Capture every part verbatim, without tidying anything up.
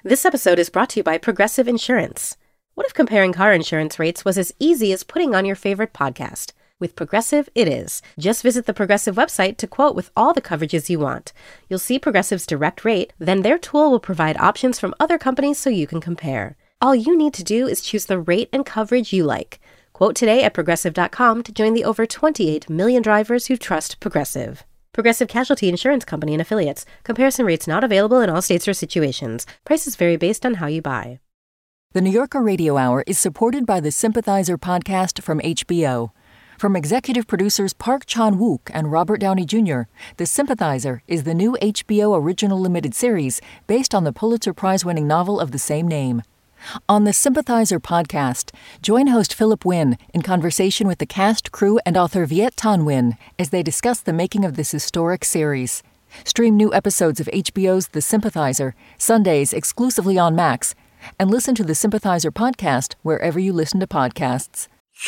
This episode is brought to you by Progressive Insurance. What if comparing car insurance rates was as easy as putting on your favorite podcast? With Progressive, it is. Just visit the Progressive website to quote with all the coverages you want. You'll see Progressive's direct rate, then their tool will provide options from other companies so you can compare. All you need to do is choose the rate and coverage you like. Quote today at Progressive dot com to join the over twenty-eight million drivers who trust Progressive. Progressive Casualty Insurance Company and Affiliates. Comparison rates not available in all states or situations. Prices vary based on how you buy. The New Yorker Radio Hour is supported by the Sympathizer podcast from H B O. From executive producers Park Chan-wook and Robert Downey Junior, The Sympathizer is the new H B O original limited series based on the Pulitzer Prize-winning novel of the same name. On the Sympathizer podcast, join host Philip Wynn in conversation with the cast, crew, and author Viet Thanh Nguyen as they discuss the making of this historic series. Stream new episodes of H B O's The Sympathizer, Sundays exclusively on Max, and listen to the Sympathizer podcast wherever you listen to podcasts.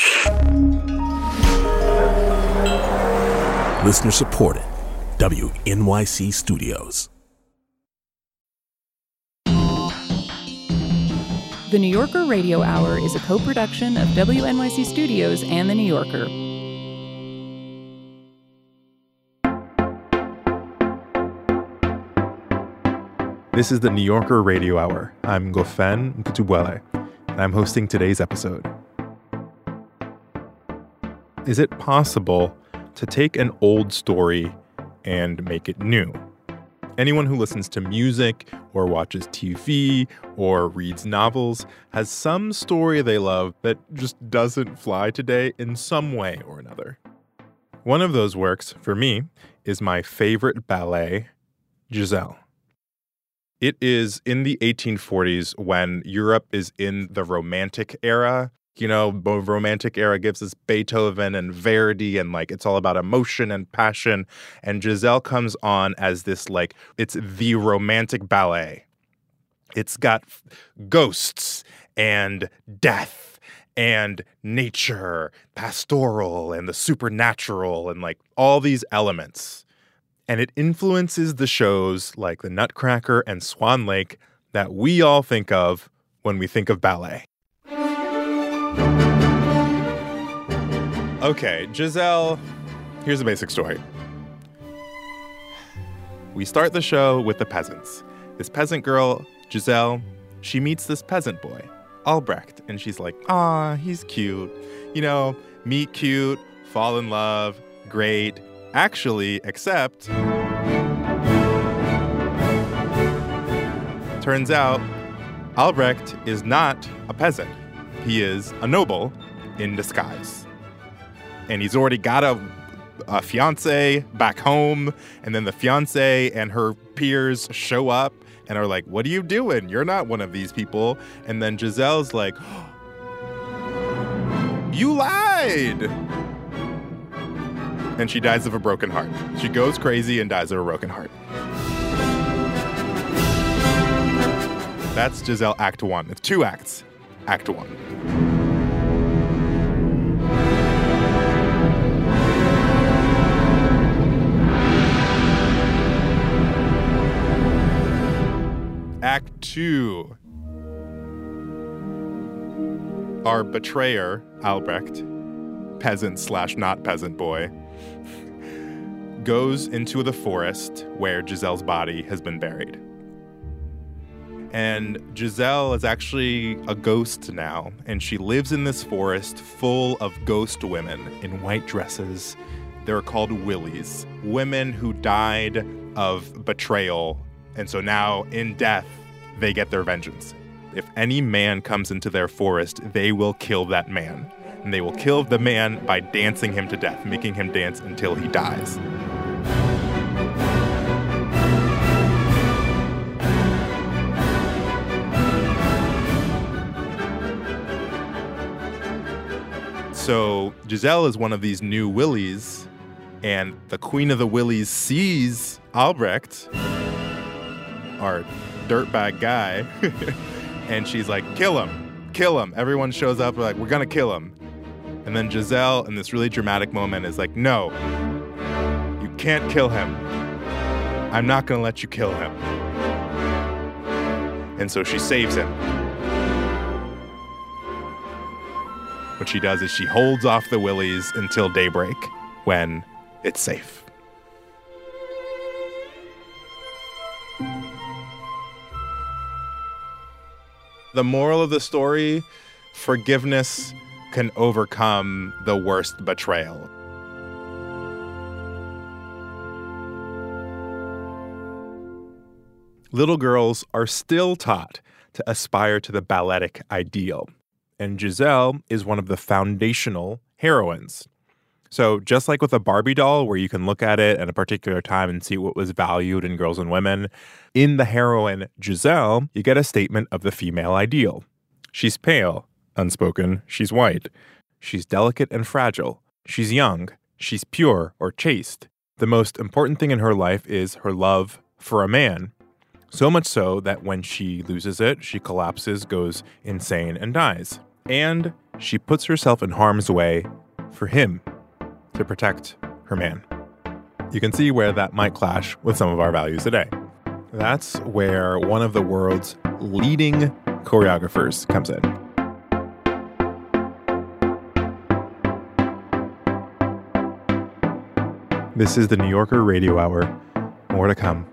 Listener supported. W N Y C Studios. The New Yorker Radio Hour is a co-production of W N Y C Studios and The New Yorker. This is The New Yorker Radio Hour. I'm Ngofen Nkutubwele, and I'm hosting today's episode. Is it possible to take an old story and make it new? Anyone who listens to music or watches T V or reads novels has some story they love that just doesn't fly today in some way or another. One of those works, for me, is my favorite ballet, Giselle. It is in the eighteen forties when Europe is in the Romantic era. You know, the Romantic era gives us Beethoven and Verdi, and like it's all about emotion and passion. And Giselle comes on as this, like, it's the romantic ballet. It's got ghosts and death and nature, pastoral and the supernatural, and like all these elements. And it influences the shows like The Nutcracker and Swan Lake that we all think of when we think of ballet. Okay, Giselle, here's a basic story. We start the show with the peasants. This peasant girl, Giselle, she meets this peasant boy, Albrecht, and she's like, "Aw, he's cute. You know, meet cute, fall in love, great. Actually, except..." Turns out, Albrecht is not a peasant. He is a noble in disguise. And he's already got a, a fiancé back home, and then the fiancé and her peers show up and are like, "What are you doing? You're not one of these people." And then Giselle's like, "You lied!" And she dies of a broken heart. She goes crazy and dies of a broken heart. That's Giselle Act One. It's two acts. Act One. Act Two. Our betrayer, Albrecht, peasant slash not peasant boy, goes into the forest where Giselle's body has been buried. And Giselle is actually a ghost now, and she lives in this forest full of ghost women in white dresses. They're called willies, women who died of betrayal. And so now, in death, they get their vengeance. If any man comes into their forest, they will kill that man. And they will kill the man by dancing him to death, making him dance until he dies. So Giselle is one of these new willies, and the queen of the willies sees Albrecht, our dirtbag guy, and she's like, "Kill him, kill him." Everyone shows up, we're like, "We're gonna kill him." And then Giselle, in this really dramatic moment, is like, "No, you can't kill him. I'm not gonna let you kill him." and so she saves him. What she does is she holds off the willies until daybreak, when it's safe. The moral of the story, forgiveness can overcome the worst betrayal. Little girls are still taught to aspire to the balletic ideal, and Giselle is one of the foundational heroines. So just like with a Barbie doll, where you can look at it at a particular time and see what was valued in girls and women, in the heroine Giselle, you get a statement of the female ideal. She's pale, unspoken, she's white. She's delicate and fragile. She's young. She's pure or chaste. The most important thing in her life is her love for a man. So much so that when she loses it, she collapses, goes insane, and dies. And she puts herself in harm's way for him, to protect her man. You can see where that might clash with some of our values today. That's where one of the world's leading choreographers comes in. This is the New Yorker Radio Hour. More to come.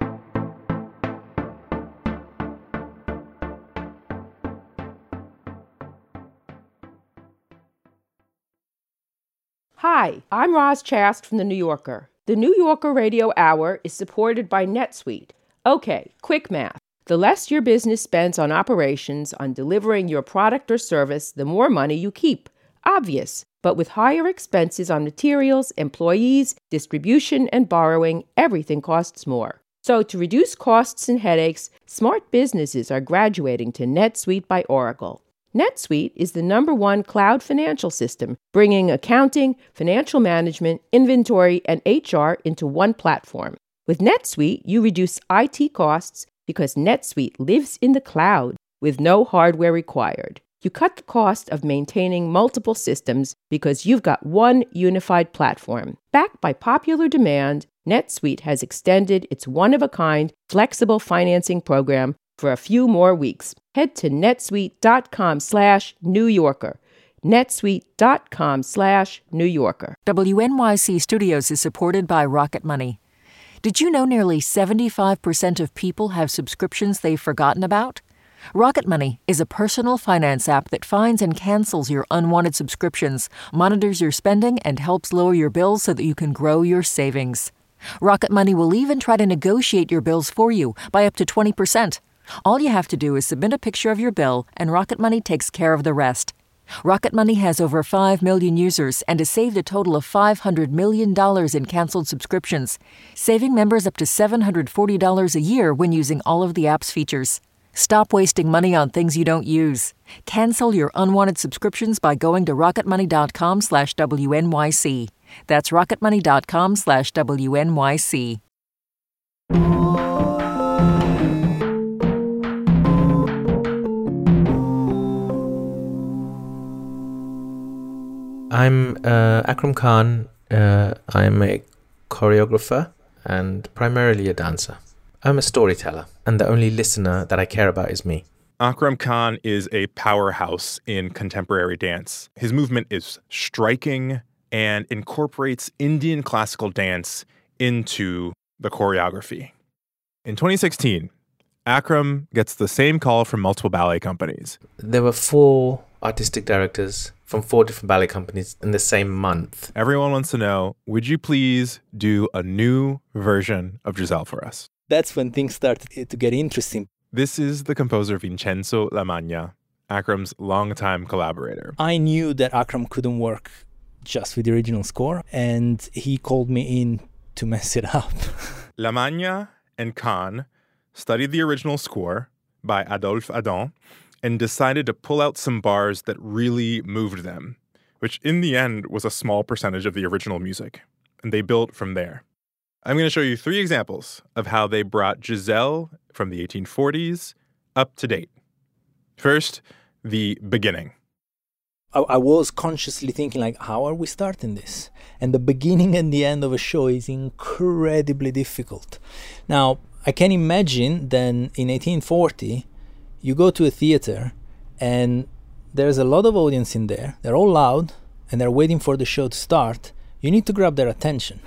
Hi, I'm Roz Chast from The New Yorker. The New Yorker Radio Hour is supported by NetSuite. Okay, quick math. The less your business spends on operations, on delivering your product or service, the more money you keep. Obvious. But with higher expenses on materials, employees, distribution, and borrowing, everything costs more. So to reduce costs and headaches, smart businesses are graduating to NetSuite by Oracle. NetSuite is the number one cloud financial system, bringing accounting, financial management, inventory, and H R into one platform. With NetSuite, you reduce I T costs because NetSuite lives in the cloud with no hardware required. You cut the cost of maintaining multiple systems because you've got one unified platform. Backed by popular demand, NetSuite has extended its one-of-a-kind flexible financing program for a few more weeks. Head to netsuite.com slash New Yorker. netsuite.com slash New Yorker. W N Y C Studios is supported by Rocket Money. Did you know nearly seventy-five percent of people have subscriptions they've forgotten about? Rocket Money is a personal finance app that finds and cancels your unwanted subscriptions, monitors your spending, and helps lower your bills so that you can grow your savings. Rocket Money will even try to negotiate your bills for you by up to twenty percent. All you have to do is submit a picture of your bill, and Rocket Money takes care of the rest. Rocket Money has over five million users and has saved a total of five hundred million dollars in canceled subscriptions, saving members up to seven hundred forty dollars a year when using all of the app's features. Stop wasting money on things you don't use. Cancel your unwanted subscriptions by going to rocketmoney.com slash WNYC. That's rocketmoney.com slash WNYC. I'm uh, Akram Khan. Uh, I'm a choreographer and primarily a dancer. I'm a storyteller, and the only listener that I care about is me. Akram Khan is a powerhouse in contemporary dance. His movement is striking and incorporates Indian classical dance into the choreography. In twenty sixteen, Akram gets the same call from multiple ballet companies. There were four artistic directors from four different ballet companies in the same month. Everyone wants to know, would you please do a new version of Giselle for us? That's when things started to get interesting. This is the composer Vincenzo Lamagna, Akram's longtime collaborator. I knew that Akram couldn't work just with the original score, and he called me in to mess it up. Lamagna and Khan studied the original score by Adolphe Adam and decided to pull out some bars that really moved them, which in the end was a small percentage of the original music, and they built from there. I'm going to show you three examples of how they brought Giselle from the eighteen forties up to date. First, the beginning. I, I was consciously thinking, like, how are we starting this? And the beginning and the end of a show is incredibly difficult. Now, I can imagine then in eighteen forty, you go to a theater and there's a lot of audience in there. They're all loud and they're waiting for the show to start. You need to grab their attention.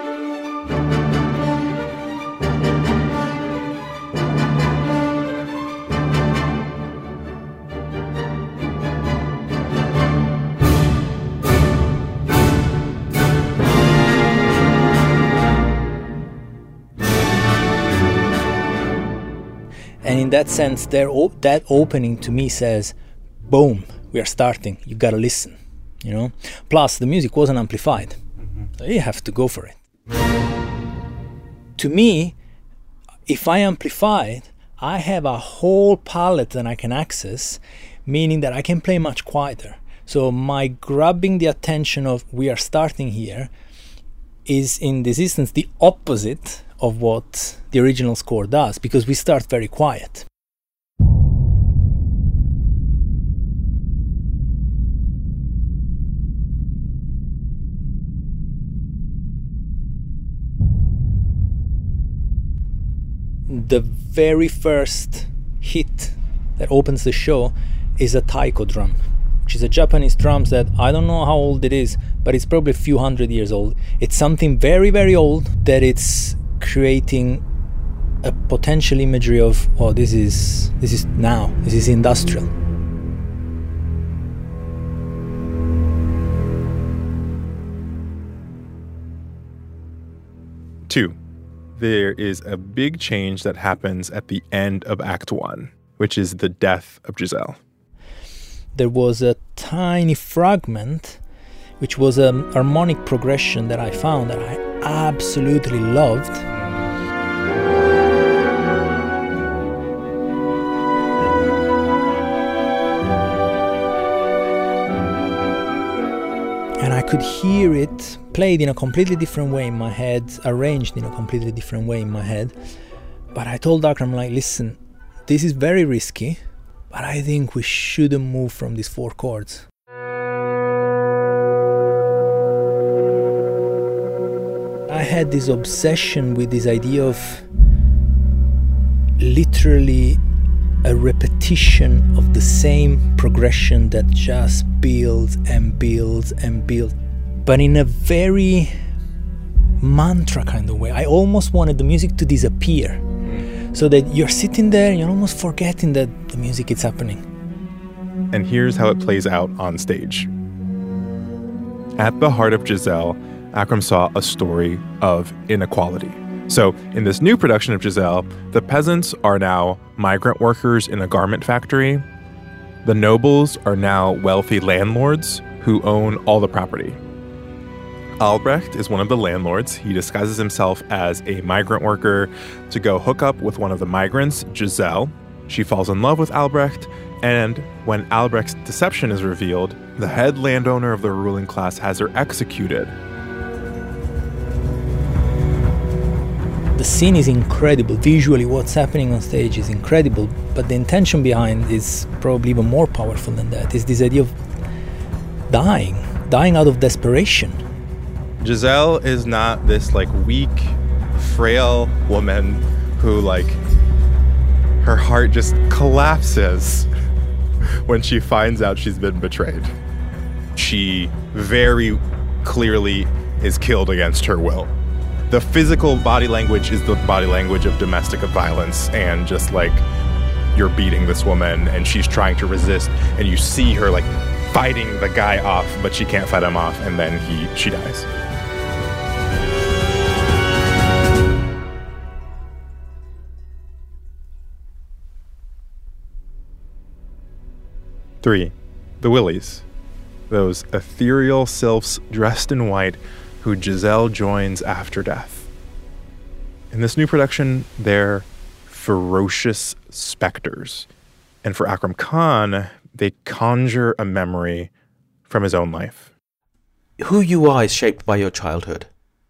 And in that sense, their op- that opening to me says, boom, we are starting. You gotta listen, you know. Plus, the music wasn't amplified, mm-hmm. so you have to go for it. To me, if I amplify it, I have a whole palette that I can access, meaning that I can play much quieter. So my grabbing the attention of we are starting here is in this instance the opposite of what the original score does, because we start very quiet. The very first hit that opens the show is a taiko drum, which is a Japanese drum that I don't know how old it is, but it's probably a few hundred years old. It's something very, very old that it's creating a potential imagery of, oh, this is this is now, this is industrial. Two, there is a big change that happens at the end of Act One, which is the death of Giselle. There was a tiny fragment, which was an harmonic progression that I found that I absolutely loved. And I could hear it played in a completely different way in my head, arranged in a completely different way in my head. But I told Akram, like, listen, this is very risky, but I think we shouldn't move from these four chords. I had this obsession with this idea of literally a repetition of the same progression that just builds and builds and builds, but in a very mantra kind of way. I almost wanted the music to disappear, so that you're sitting there and you're almost forgetting that the music is happening. And here's how it plays out on stage. At the heart of Giselle, Akram saw a story of inequality. So in this new production of Giselle, the peasants are now migrant workers in a garment factory. The nobles are now wealthy landlords who own all the property. Albrecht is one of the landlords. He disguises himself as a migrant worker to go hook up with one of the migrants, Giselle. She falls in love with Albrecht, and when Albrecht's deception is revealed, the head landowner of the ruling class has her executed. The scene is incredible. Visually, what's happening on stage is incredible, but the intention behind is probably even more powerful than that. It's this idea of dying, dying out of desperation. Giselle is not this, like, weak, frail woman who, like, her heart just collapses when she finds out she's been betrayed. She very clearly is killed against her will. The physical body language is the body language of domestic violence, and just like, you're beating this woman and she's trying to resist, and you see her like fighting the guy off, but she can't fight him off, and then he she dies. Three, the Willies. Those ethereal sylphs dressed in white who Giselle joins after death. In this new production, they're ferocious specters. And for Akram Khan, they conjure a memory from his own life. Who you are is shaped by your childhood.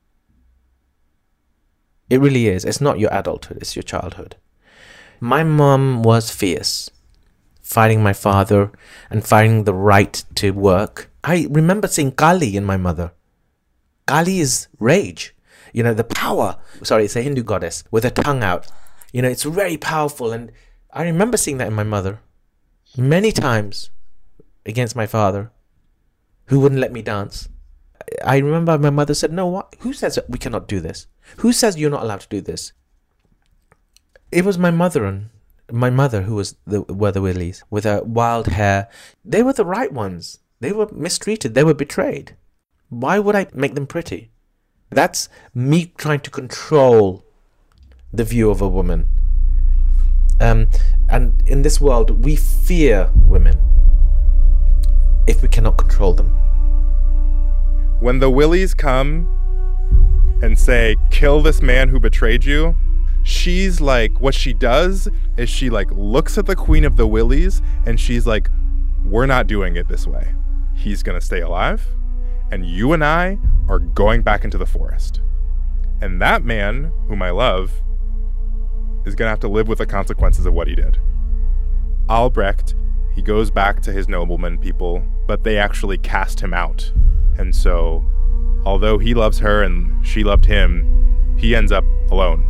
It really is. It's not your adulthood, it's your childhood. My mom was fierce, fighting my father and fighting the right to work. I remember seeing Kali in my mother. Kali is rage, you know, the power. Sorry, it's a Hindu goddess with her tongue out. You know, it's very powerful, and I remember seeing that in my mother many times against my father, who wouldn't let me dance. I remember my mother said, no, what? Who says that we cannot do this? Who says you're not allowed to do this? It was my mother and my mother who was the, were the Willies with her wild hair. They were the right ones. They were mistreated. They were betrayed. Why would I make them pretty? That's me trying to control the view of a woman. Um, and in this world, we fear women if we cannot control them. When the Willies come and say, kill this man who betrayed you, she's like, what she does is she like looks at the Queen of the Willies and she's like, we're not doing it this way. He's gonna stay alive, and you and I are going back into the forest. And that man, whom I love, is gonna have to live with the consequences of what he did. Albrecht, he goes back to his nobleman people, but they actually cast him out. And so, although he loves her and she loved him, he ends up alone.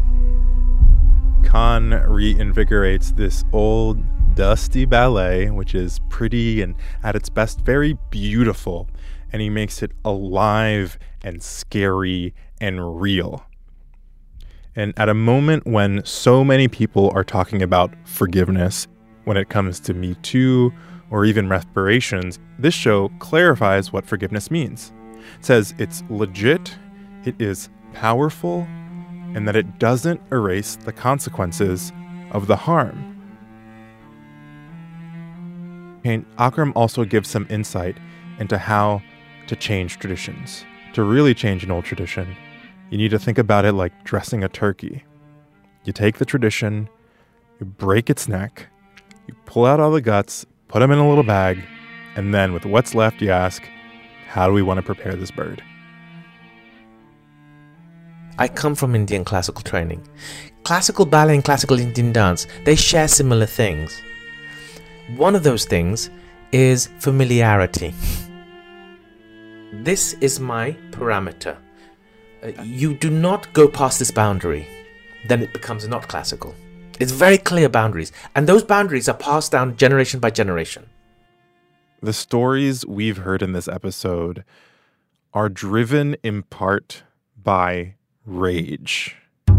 Kahn reinvigorates this old, dusty ballet, which is pretty and at its best very beautiful, and he makes it alive and scary and real. And at a moment when so many people are talking about forgiveness when it comes to Me Too or even reparations, this show clarifies what forgiveness means. It says it's legit, it is powerful, and that it doesn't erase the consequences of the harm. And Akram also gives some insight into how to change traditions. To really change an old tradition, you need to think about it like dressing a turkey. You take the tradition, you break its neck, you pull out all the guts, put them in a little bag, and then with what's left, you ask, how do we want to prepare this bird? I come from Indian classical training. Classical ballet and classical Indian dance, they share similar things. One of those things is familiarity. This is my parameter. Uh, you do not go past this boundary, then it becomes not classical. It's very clear boundaries, and those boundaries are passed down generation by generation. The stories we've heard in this episode are driven in part by rage.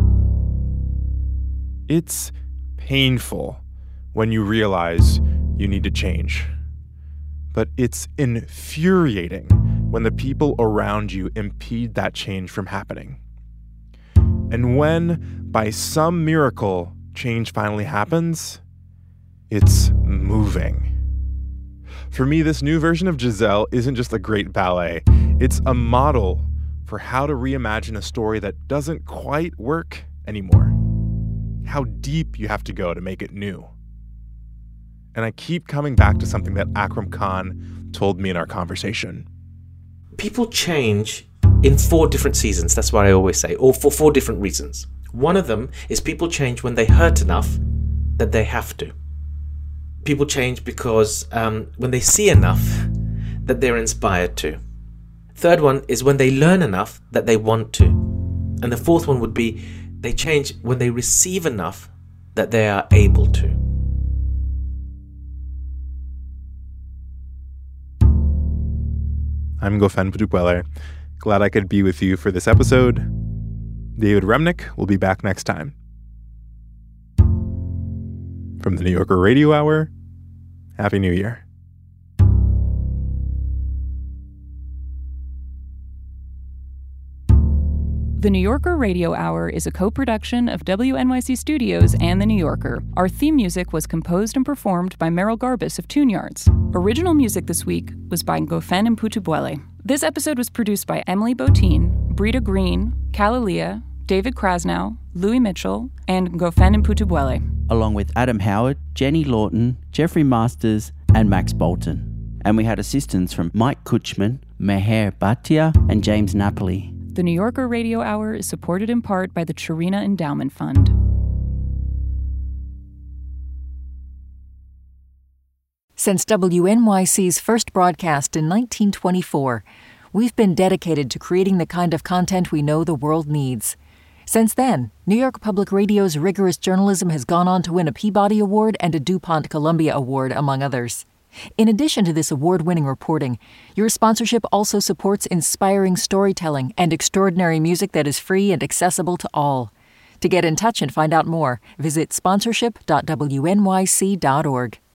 It's painful when you realize you need to change, but it's infuriating when the people around you impede that change from happening. And when, by some miracle, change finally happens, it's moving. For me, this new version of Giselle isn't just a great ballet. It's a model for how to reimagine a story that doesn't quite work anymore. How deep you have to go to make it new. And I keep coming back to something that Akram Khan told me in our conversation. People change in four different seasons, that's what I always say, or for four different reasons. One of them is people change when they hurt enough that they have to. People change because um, when they see enough that they're inspired to. Third one is when they learn enough that they want to. And the fourth one would be they change when they receive enough that they are able to. I'm Gofen Putukwele. Glad I could be with you for this episode. David Remnick will be back next time. From the New Yorker Radio Hour, Happy New Year. The New Yorker Radio Hour is a co-production of W N Y C Studios and The New Yorker. Our theme music was composed and performed by Meryl Garbus of Tune Yards. Original music this week was by Gofen Putukwele. This episode was produced by Emily Botine, Brita Green, Kalalia, David Krasnow, Louis Mitchell, and Gofen Putukwele, along with Adam Howard, Jenny Lawton, Jeffrey Masters, and Max Bolton. And we had assistance from Mike Kutchman, Meher Bhatia, and James Napoli. The New Yorker Radio Hour is supported in part by the Chirina Endowment Fund. Since W N Y C's first broadcast in nineteen twenty-four, we've been dedicated to creating the kind of content we know the world needs. Since then, New York Public Radio's rigorous journalism has gone on to win a Peabody Award and a DuPont Columbia Award, among others. In addition to this award-winning reporting, your sponsorship also supports inspiring storytelling and extraordinary music that is free and accessible to all. To get in touch and find out more, visit sponsorship dot w n y c dot org.